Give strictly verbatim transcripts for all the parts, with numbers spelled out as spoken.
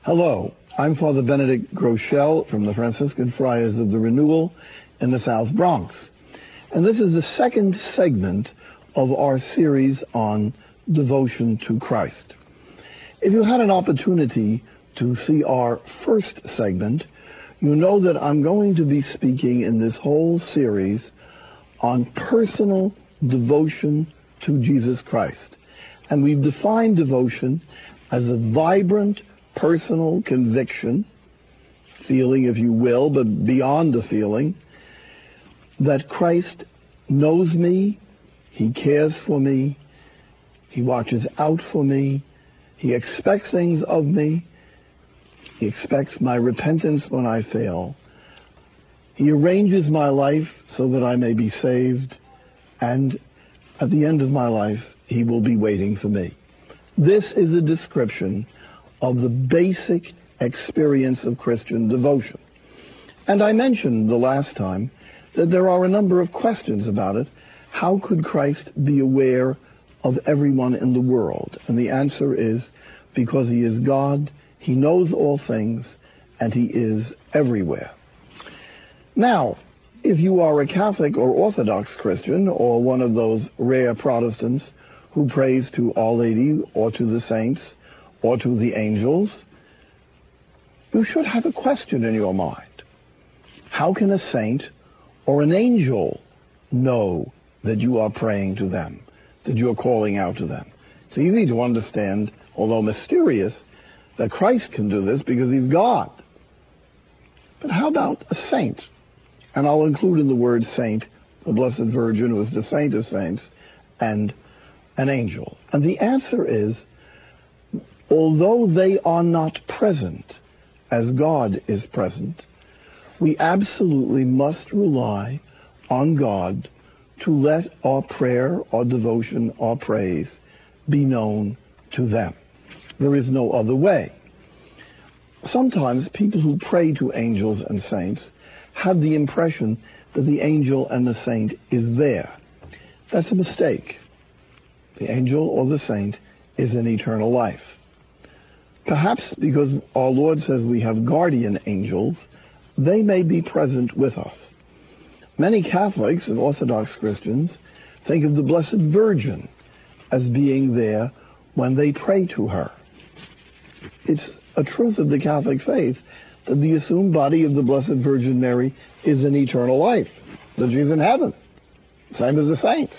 Hello, I'm Father Benedict Groeschel from the Franciscan Friars of the Renewal in the South Bronx. And this is the second segment of our series on devotion to Christ. If you had an opportunity to see our first segment, you know that I'm going to be speaking in this whole series on personal devotion to Jesus Christ. And we've defined devotion as a vibrant, personal conviction, feeling if you will, but beyond the feeling, that Christ knows me, He cares for me, He watches out for me, He expects things of me, He expects my repentance when I fail, He arranges my life so that I may be saved, and at the end of my life, He will be waiting for me. This is a description of the basic experience of Christian devotion. And I mentioned the last time that there are a number of questions about it. How could Christ be aware of everyone in the world? And the answer is because He is God, He knows all things, and He is everywhere. Now, if you are a Catholic or Orthodox Christian, or one of those rare Protestants who prays to Our Lady or to the saints or to the angels, you should have a question in your mind. How can a saint or an angel know that you are praying to them, that you're calling out to them? It's easy to understand, although mysterious, that Christ can do this because He's God. But how about a saint? And I'll include in the word saint the Blessed Virgin, who is the saint of saints, and an angel. And the answer is, although they are not present as God is present, we absolutely must rely on God to let our prayer, our devotion, our praise be known to them. There is no other way. Sometimes people who pray to angels and saints have the impression that the angel and the saint is there. That's a mistake. The angel or the saint is in eternal life. Perhaps because our Lord says we have guardian angels, they may be present with us. Many Catholics and Orthodox Christians think of the Blessed Virgin as being there when they pray to her. It's a truth of the Catholic faith that the assumed body of the Blessed Virgin Mary is in eternal life, that she's in heaven, same as the saints.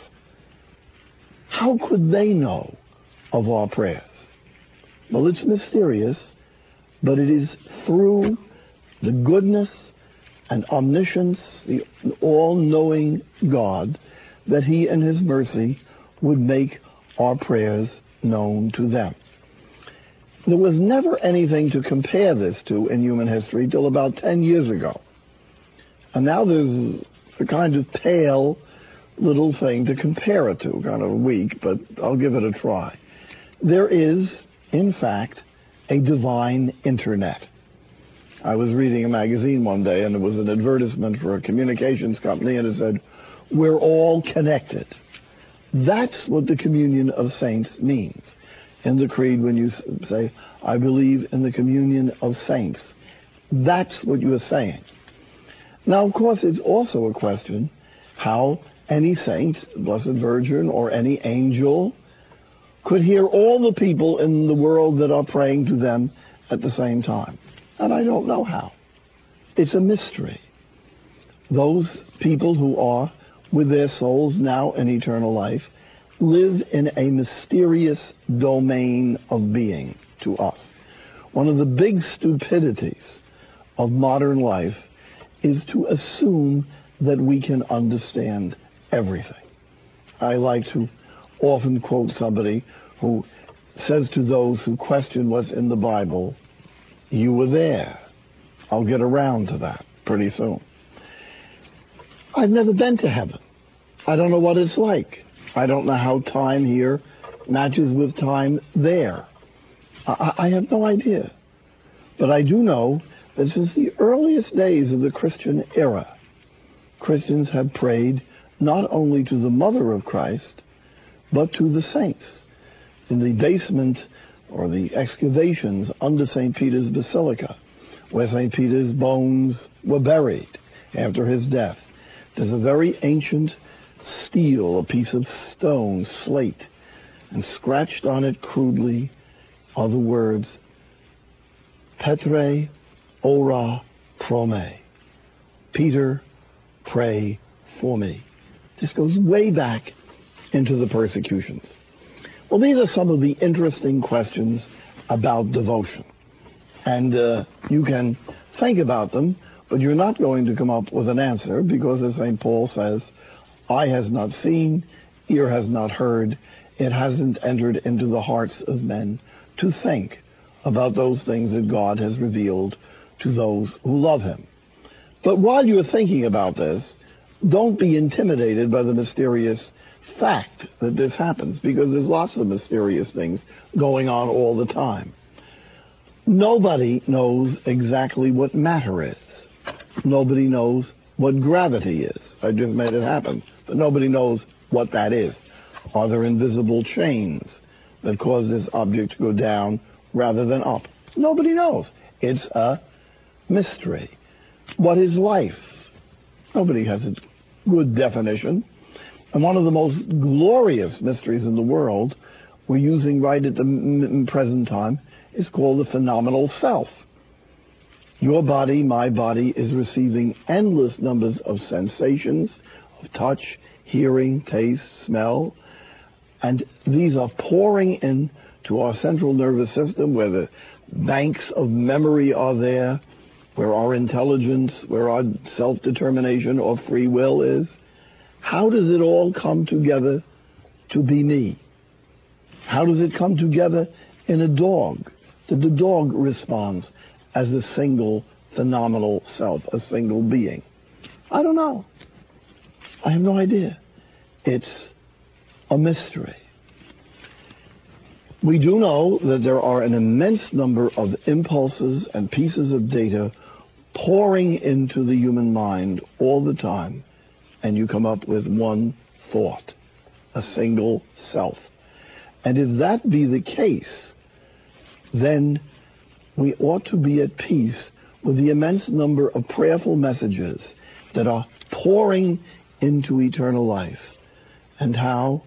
How could they know of our prayers? Well, it's mysterious, but it is through the goodness and omniscience, the all-knowing God, that He in His mercy would make our prayers known to them. There was never anything to compare this to in human history till about ten years ago. And now there's a kind of pale little thing to compare it to, kind of weak, but I'll give it a try. There is, in fact, a divine internet. I was reading a magazine one day, and it was an advertisement for a communications company, and it said, "We're all connected." That's what the communion of saints means. In the creed, when you say, "I believe in the communion of saints," that's what you are saying. Now, of course, it's also a question how any saint, Blessed Virgin, or any angel could hear all the people in the world that are praying to them at the same time. And I don't know how. It's a mystery. Those people who are with their souls now in eternal life live in a mysterious domain of being to us. One of the big stupidities of modern life is to assume that we can understand everything. I like to often quote somebody who says to those who question what's in the Bible, "You were there." I'll get around to that pretty soon. I've never been to heaven. I don't know what it's like. I don't know how time here matches with time there. I, I have no idea. But I do know that since the earliest days of the Christian era, Christians have prayed not only to the Mother of Christ, but to the saints. In the basement or the excavations under Saint Peter's Basilica, where Saint Peter's bones were buried after his death. There's a very ancient stele, a piece of stone, slate, and scratched on it crudely are the words, Petre ora pro me. Peter, pray for me. This goes way back into the persecutions. Well, these are some of the interesting questions about devotion. And uh, you can think about them, but you're not going to come up with an answer because, as Saint Paul says, eye has not seen, ear has not heard, it hasn't entered into the hearts of men to think about those things that God has revealed to those who love him. But while you're thinking about this, don't be intimidated by the mysterious fact that this happens, because there's lots of mysterious things going on all the time. Nobody knows exactly what matter is. Nobody knows what gravity is. I just made it happen. But nobody knows what that is. Are there invisible chains that cause this object to go down rather than up? Nobody knows. It's a mystery. What is life? Nobody has a good definition. And one of the most glorious mysteries in the world we're using right at the m- present time is called the phenomenal self. Your body, my body, is receiving endless numbers of sensations, of touch, hearing, taste, smell, and these are pouring in to our central nervous system where the banks of memory are there, where our intelligence, where our self-determination or free will is. How does it all come together to be me? How does it come together in a dog? That the dog responds as a single phenomenal self, a single being? I don't know. I have no idea. It's a mystery. We do know that there are an immense number of impulses and pieces of data pouring into the human mind all the time, and you come up with one thought, a single self. And if that be the case, then we ought to be at peace with the immense number of prayerful messages that are pouring into eternal life, and how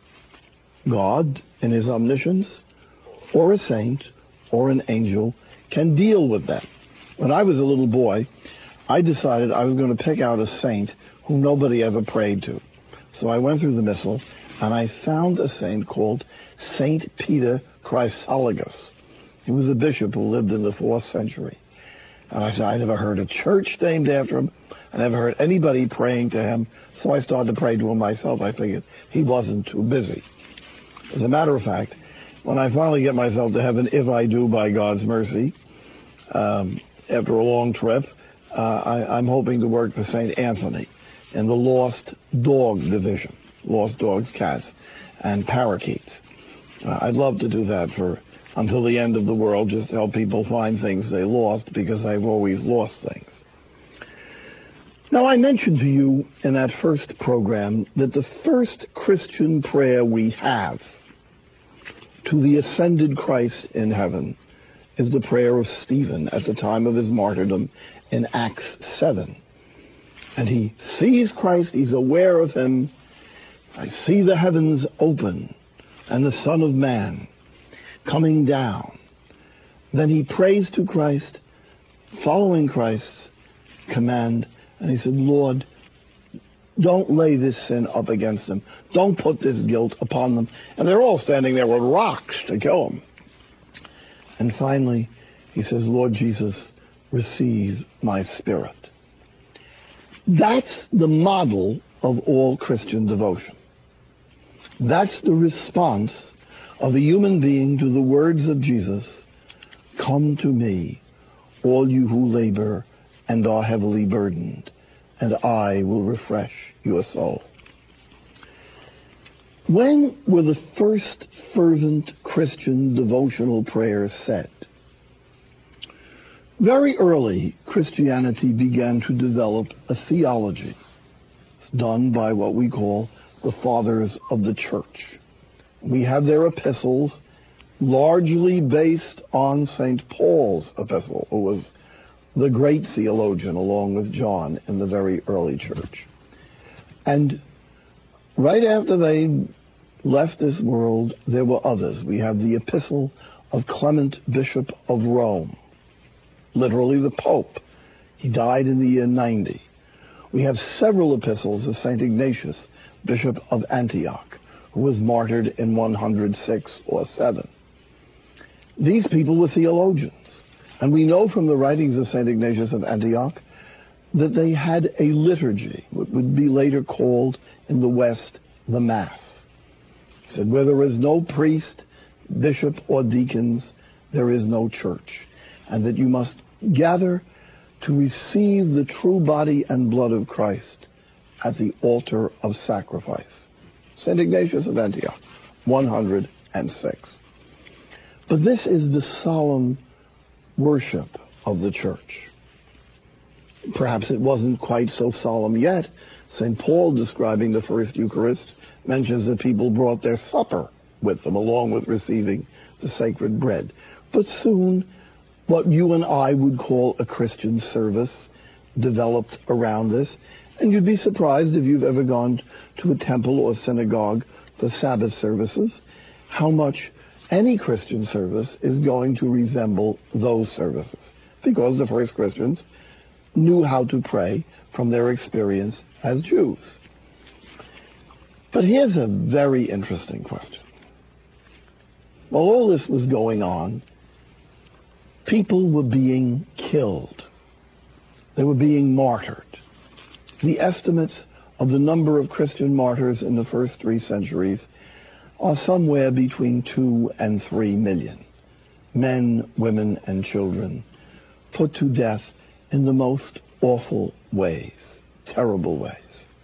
God, in his omniscience, or a saint, or an angel, can deal with them. When I was a little boy, I decided I was going to pick out a saint who nobody ever prayed to. So I went through the missal, and I found a saint called Saint Peter Chrysologus. He was a bishop who lived in the fourth century. And I said, I never heard a church named after him. I never heard anybody praying to him. So I started to pray to him myself. I figured he wasn't too busy. As a matter of fact, when I finally get myself to heaven, if I do by God's mercy, um, after a long trip, uh, I, I'm hoping to work for Saint Anthony in the lost dog division, lost dogs, cats, and parakeets. Uh, I'd love to do that for until the end of the world, just to help people find things they lost, because I've always lost things. Now, I mentioned to you in that first program that the first Christian prayer we have to the ascended Christ in heaven is the prayer of Stephen at the time of his martyrdom in Acts seven. And he sees Christ, he's aware of him. I see the heavens open and the Son of Man coming down. Then he prays to Christ, following Christ's command, and he said, Lord, don't lay this sin up against them. Don't put this guilt upon them. And they're all standing there with rocks to kill him. And finally, he says, Lord Jesus, receive my spirit. That's the model of all Christian devotion. That's the response of a human being to the words of Jesus, come to me, all you who labor and are heavily burdened, and I will refresh your soul. When were the first fervent Christian devotional prayers said? Very early, Christianity began to develop a theology. It's done by what we call the Fathers of the Church. We have their epistles largely based on Saint Paul's epistle, who was the great theologian along with John in the very early church. And right after they left this world, there were others. We have the epistle of Clement, Bishop of Rome, literally the Pope. He died in the year ninety. We have several epistles of Saint Ignatius, Bishop of Antioch, who was martyred in one hundred six or seven. These people were theologians, and we know from the writings of Saint Ignatius of Antioch that they had a liturgy, what would be later called in the West the Mass. He said, where there is no priest, bishop, or deacons, there is no church, and that you must gather to receive the true body and blood of Christ at the altar of sacrifice. Saint Ignatius of Antioch, one hundred six. But this is the solemn worship of the church. Perhaps it wasn't quite so solemn yet. Saint Paul, describing the first Eucharist, mentions that people brought their supper with them along with receiving the sacred bread. But soon, what you and I would call a Christian service developed around this. And you'd be surprised if you've ever gone to a temple or synagogue for Sabbath services, how much any Christian service is going to resemble those services. Because the first Christians knew how to pray from their experience as Jews. But here's a very interesting question. While all this was going on, people were being killed. They were being martyred. The estimates of the number of Christian martyrs in the first three centuries are somewhere between two and three million. Men, women, and children put to death in the most awful ways, terrible ways.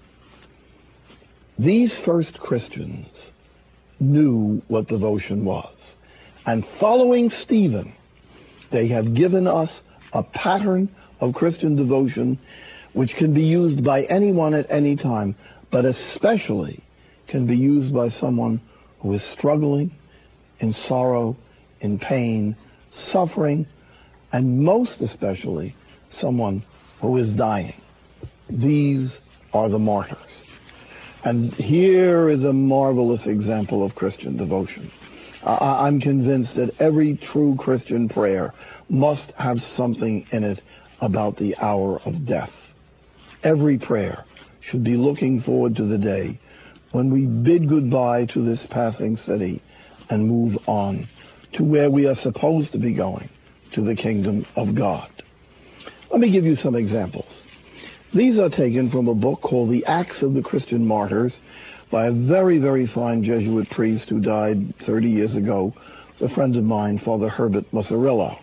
These first Christians knew what devotion was. And following Stephen, they have given us a pattern of Christian devotion which can be used by anyone at any time, but especially can be used by someone who is struggling, in sorrow, in pain, suffering, and most especially someone who is dying. These are the martyrs. And here is a marvelous example of Christian devotion. I- I'm convinced that every true Christian prayer must have something in it about the hour of death. Every prayer should be looking forward to the day when we bid goodbye to this passing city and move on to where we are supposed to be going, to the kingdom of God. Let me give you some examples. These are taken from a book called The Acts of the Christian Martyrs by a very, very fine Jesuit priest who died thirty years ago. It's a friend of mine, Father Herbert Musarillo.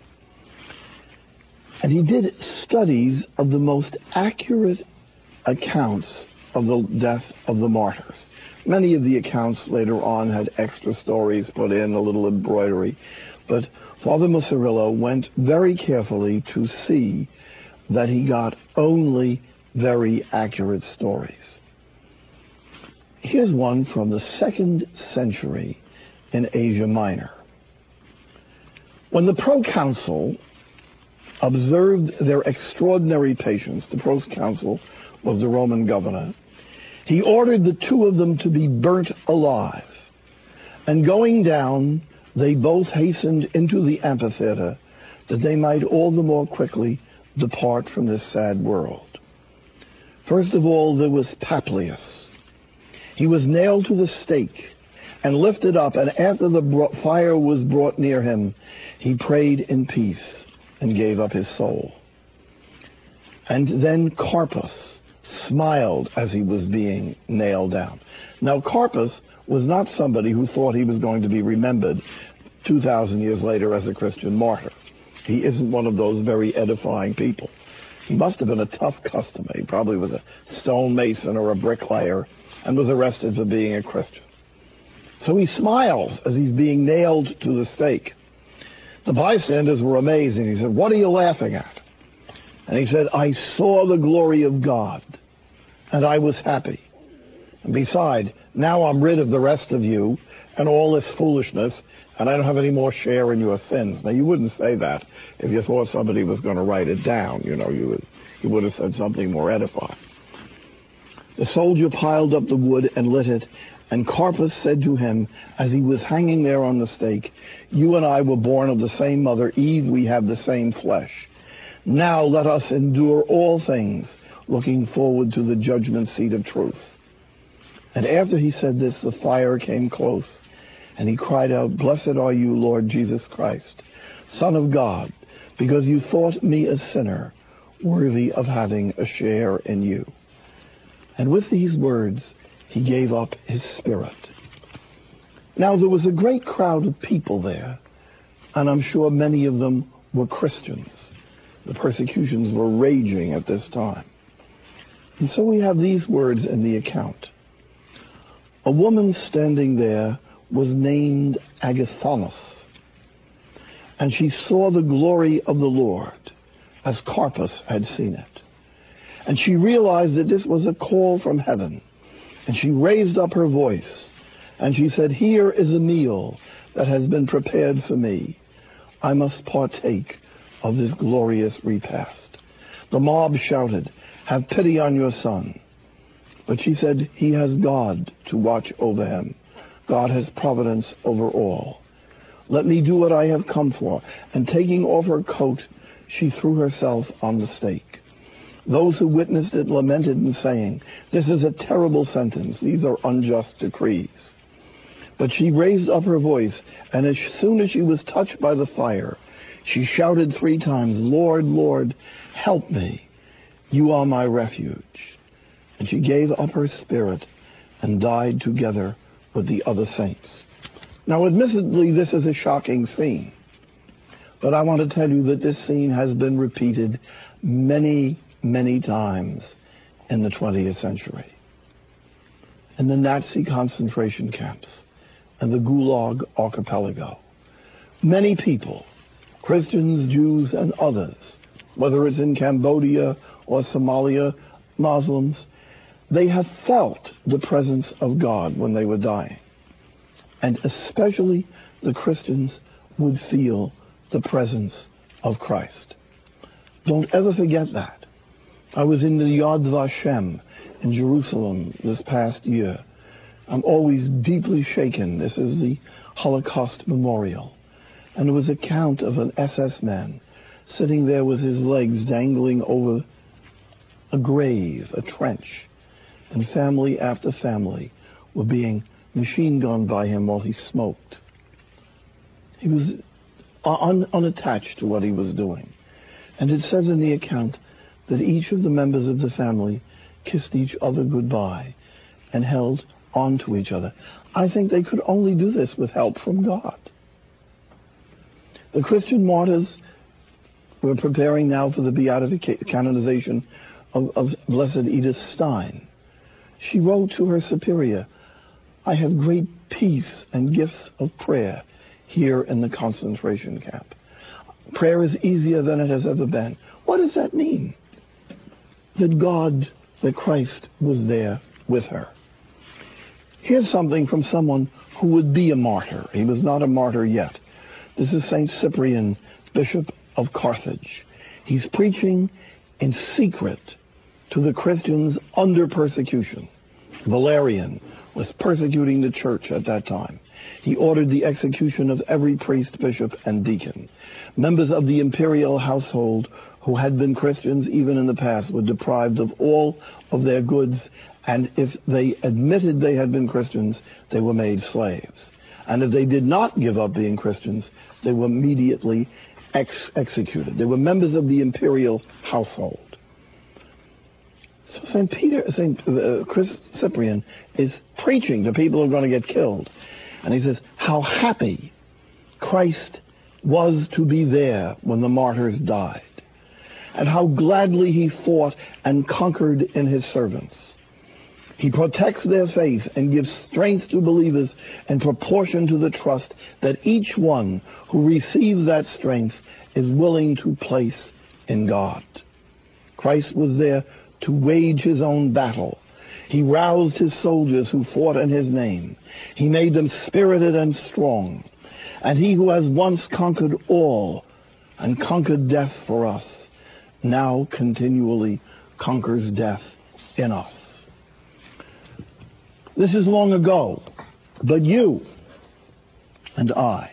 And he did studies of the most accurate accounts of the death of the martyrs. Many of the accounts later on had extra stories put in, a little embroidery. But Father Musarillo went very carefully to see that he got only very accurate stories. Here's one from the second century in Asia Minor. When the proconsul observed their extraordinary patience, the proconsul was the Roman governor, he ordered the two of them to be burnt alive. And going down, they both hastened into the amphitheater that they might all the more quickly depart from this sad world. First of all, there was Paplius. He was nailed to the stake and lifted up, and after the fire was brought near him, he prayed in peace and gave up his soul. And then Carpus smiled as he was being nailed down. Now, Carpus was not somebody who thought he was going to be remembered two thousand years later as a Christian martyr. He isn't one of those very edifying people. He must have been a tough customer. He probably was a stonemason or a bricklayer and was arrested for being a Christian. So he smiles as he's being nailed to the stake. The bystanders were amazed, and he said, "What are you laughing at?" And he said, "I saw the glory of God, and I was happy." And beside, now I'm rid of the rest of you and all this foolishness, and I don't have any more share in your sins. Now, you wouldn't say that if you thought somebody was going to write it down. You know, you would, you would have said something more edifying. The soldier piled up the wood and lit it, and Carpus said to him, as he was hanging there on the stake, "You and I were born of the same mother, Eve. We have the same flesh. Now let us endure all things, looking forward to the judgment seat of truth." And after he said this, the fire came close, and he cried out, "Blessed are you, Lord Jesus Christ, Son of God, because you thought me a sinner, worthy of having a share in you." And with these words, he gave up his spirit. Now there was a great crowd of people there, and I'm sure many of them were Christians. The persecutions were raging at this time. And so we have these words in the account. A woman standing there was named Agathonus, and she saw the glory of the Lord, as Carpus had seen it. And she realized that this was a call from heaven. And she raised up her voice, and she said, "Here is a meal that has been prepared for me. I must partake of this glorious repast." The mob shouted, "Have pity on your son." But she said, "He has God to watch over him. God has providence over all. Let me do what I have come for." And taking off her coat, she threw herself on the stake. Those who witnessed it lamented and saying, "This is a terrible sentence. These are unjust decrees." But she raised up her voice, and as soon as she was touched by the fire, she shouted three times, "Lord, Lord, help me. You are my refuge." And she gave up her spirit and died together with the other saints. Now, admittedly, this is a shocking scene. But I want to tell you that this scene has been repeated many many times in the twentieth century. In the Nazi concentration camps and the Gulag archipelago, many people, Christians, Jews, and others, whether it's in Cambodia or Somalia, Muslims, they have felt the presence of God when they were dying. And especially the Christians would feel the presence of Christ. Don't ever forget that. I was in the Yad Vashem in Jerusalem this past year. I'm always deeply shaken. This is the Holocaust Memorial. And it was a count of an S S man sitting there with his legs dangling over a grave, a trench. And family after family were being machine gunned by him while he smoked. He was un- unattached to what he was doing. And it says in the account that each of the members of the family kissed each other goodbye and held on to each other. I think they could only do this with help from God. The Christian martyrs were preparing now for the beatification, canonization of, of Blessed Edith Stein. She wrote to her superior, "I have great peace and gifts of prayer here in the concentration camp. Prayer is easier than it has ever been." What does that mean? That God, that Christ was there with her. Here's something from someone who would be a martyr. He was not a martyr yet. This is Saint Cyprian, Bishop of Carthage. He's preaching in secret to the Christians under persecution. Valerian was persecuting the church at that time. He ordered the execution of every priest, bishop, and deacon. Members of the imperial household who had been Christians even in the past were deprived of all of their goods, and if they admitted they had been Christians, they were made slaves. And if they did not give up being Christians, they were immediately ex- executed. They were members of the imperial household. So Saint Peter, Saint Uh, Chris Cyprian is preaching to people who are going to get killed. And he says, how happy Christ was to be there when the martyrs died. And how gladly he fought and conquered in his servants. He protects their faith and gives strength to believers in proportion to the trust that each one who receives that strength is willing to place in God. Christ was there to wage his own battle. He roused his soldiers who fought in his name. He made them spirited and strong. And he who has once conquered all and conquered death for us, now continually conquers death in us. This is long ago, but you and I,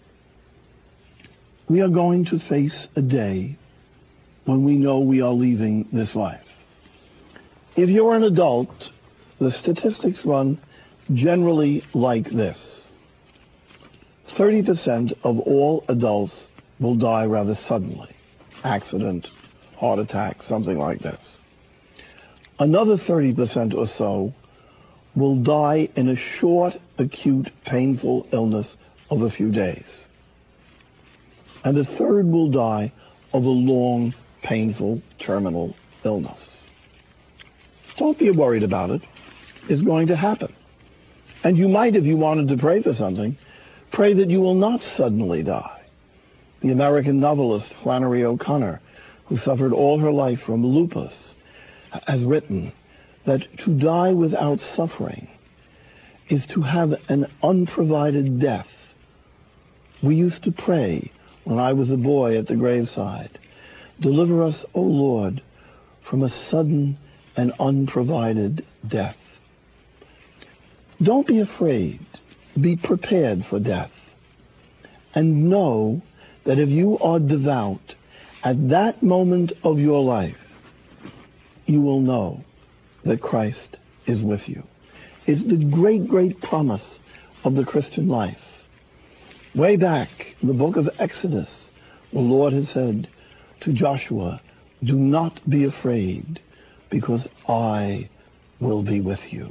we are going to face a day when we know we are leaving this life. If you're an adult, the statistics run generally like this. thirty percent of all adults will die rather suddenly. Accident, heart attack, something like this. Another thirty percent or so will die in a short, acute, painful illness of a few days. And a third will die of a long, painful, terminal illness. Don't be worried about it. It's going to happen. And you might, if you wanted to pray for something, pray that you will not suddenly die. The American novelist Flannery O'Connor, who suffered all her life from lupus, has written that to die without suffering is to have an unprovided death. We used to pray when I was a boy at the graveside, "Deliver us, O Lord, from a sudden and unprovided death." Don't be afraid. Be prepared for death. And know that if you are devout, at that moment of your life, you will know that Christ is with you. It's the great, great promise of the Christian life. Way back in the book of Exodus, the Lord had said to Joshua, "Do not be afraid, because I will be with you."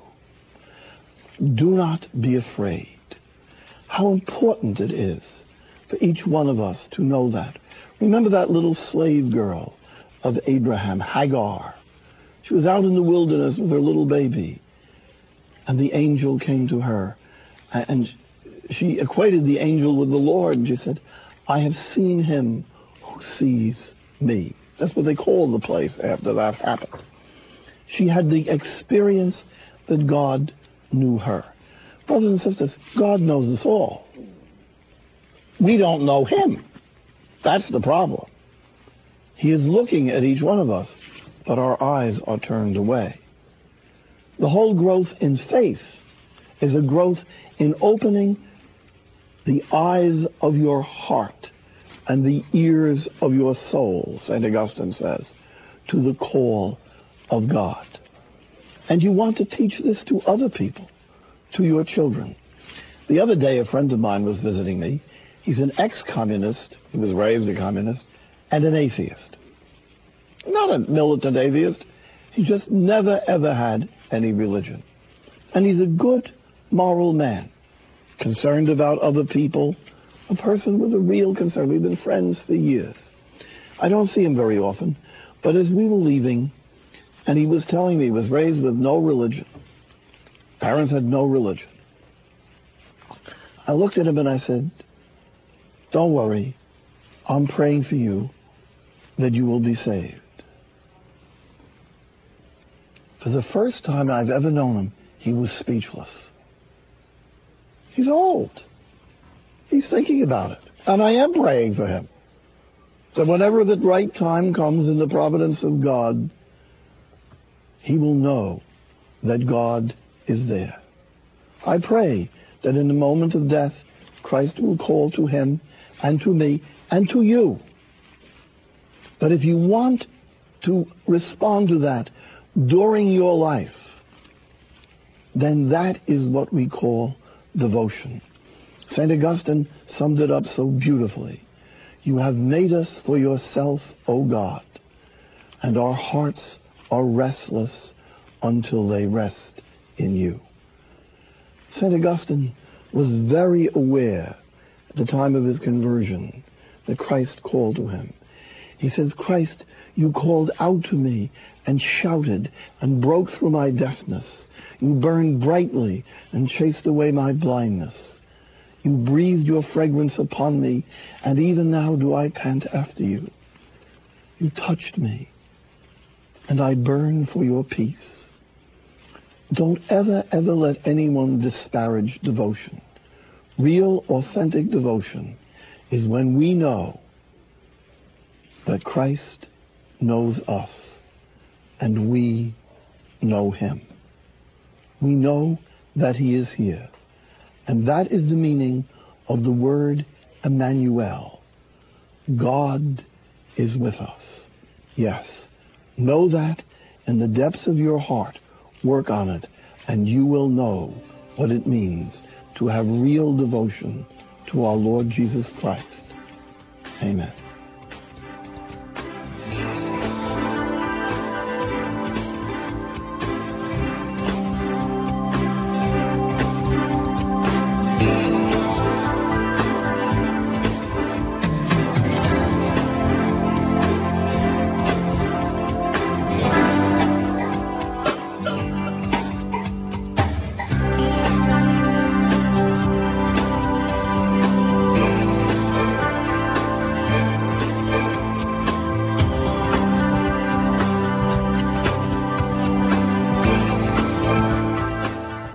Do not be afraid. How important it is for each one of us to know that. Remember that little slave girl of Abraham, Hagar. She was out in the wilderness with her little baby, and the angel came to her, and she equated the angel with the Lord, and she said, "I have seen him who sees me." That's what they called the place after that happened. She had the experience that God knew her. Brothers and sisters, God knows us all. We don't know him. That's the problem. He is looking at each one of us, but our eyes are turned away. The whole growth in faith is a growth in opening the eyes of your heart and the ears of your soul, Saint Augustine says, to the call of God. And you want to teach this to other people, to your children. The other day, a friend of mine was visiting me. He's an ex-communist. He was raised a communist and an atheist. Not a militant atheist. He just never, ever had any religion. And he's a good, moral man, concerned about other people, a person with a real concern. We've been friends for years. I don't see him very often, but as we were leaving, and he was telling me he was raised with no religion. Parents had no religion. I looked at him and I said, "Don't worry. I'm praying for you that you will be saved." For the first time I've ever known him, he was speechless. He's old. He's thinking about it. And I am praying for him. So whenever the right time comes in the providence of God, he will know that God is there. I pray that in the moment of death, Christ will call to him and to me and to you. But if you want to respond to that during your life, then that is what we call devotion. Saint Augustine summed it up so beautifully. "You have made us for yourself, O God, and our hearts are restless until they rest in you." Saint Augustine was very aware at the time of his conversion that Christ called to him. He says, "Christ, you called out to me and shouted and broke through my deafness. You burned brightly and chased away my blindness. You breathed your fragrance upon me, and even now do I pant after you. You touched me, and I burn for your peace. Don't ever, ever let anyone disparage devotion. Real, authentic devotion is when we know that Christ knows us and we know him. We know that he is here. And that is the meaning of the word Emmanuel. God is with us. Yes. Know that in the depths of your heart. Work on it, and you will know what it means to have real devotion to our Lord Jesus Christ. Amen.